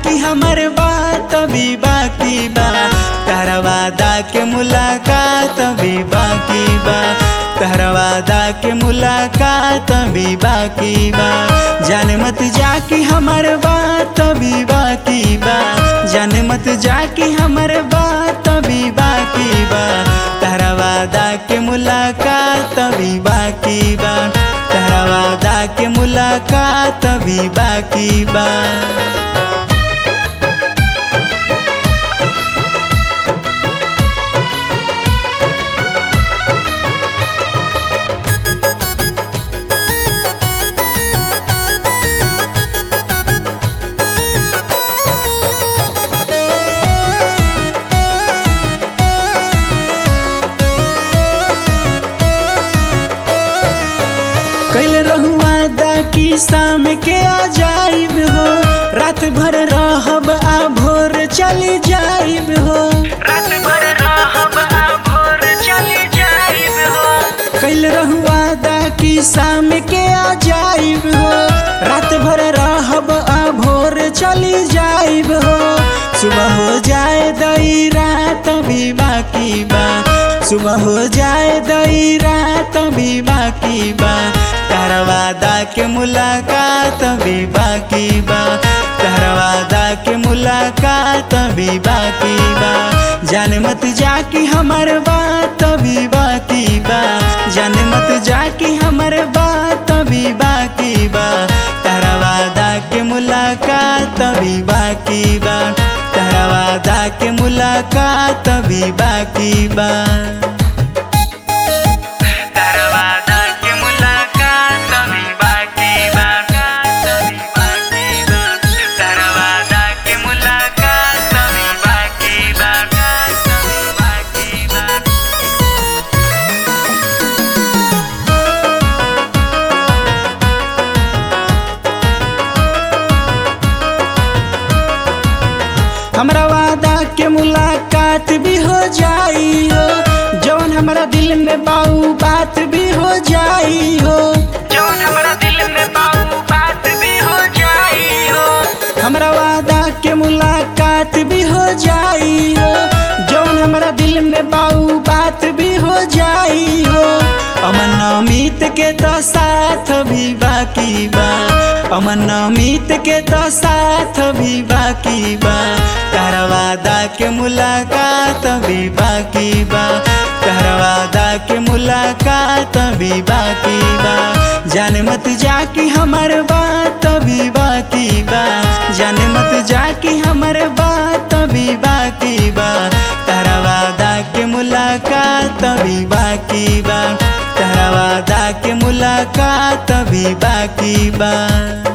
जाकी हमर बात अभी बाकी बा, तहरा वादा के मुलाकात अभी बाकी बा, तहरा वादा के मुलाकात अभी बाकी बा। जाने मत जाकी हमर बात अभी बाकी बा, जाने मत जाकी हमर बात अभी बाकी बा, तहरा वादा के मुलाकात अभी बाकी बा, तहरा वादा के मुलाकात अभी बाकी बा। कैल रहुआ दा की शाम के आ जाइब हो, रात भर रहब आ भोर चली जाइब हो, रात भर रहब आ भोर चली जाइब हो। कैल रहुआ दा की शाम के आ जाइब हो, रात भर रहब आ भोर चली जाइब हो। सुबह हो जाए दई रात अभी बाकी बा, सुबह हो जाए दई रात अभी बाकी बा, तहरा वादा के मुलाकात अभी बाकी बा, तहरा वादा के मुलाकात अभी बाकी बा। जाने मत जाकी हमर बात अभी बाकी बा, जाने मत जाकी हमर बात अभी बाकी बा, तहरा वादा के मुलाकात अभी बाकी बा, तहरा वादा के मुलाकात अभी बाकी बा। हमरा वादा के मुलाकात भी हो जाई हो, जौन हमरा दिल में बाऊ बात भी हो जाई हो, जौन हमरा दिल में बाऊ बात भी हो जाई हो। हमरा वादा के मुलाकात भी हो जाई हो, जौन हमरा दिल में बाऊ बात भी हो जाई हो। अमन अमित के तो साथ भी बाकी बा, अमन अमित के तो साथ भी बाकी बा, तहरा वादा के मुलाकात अभी बाकी बा, तहरा वादा के मुलाकात अभी बाकी बा। जाने मत जाकी हमर बात अभी बाकी बा, जाने मत जाकी हमर बात अभी बाकी बा, तहरा वादा के मुलाकात अभी बाकी बा, तहरा वादा के मुलाकात अभी बाकी बा।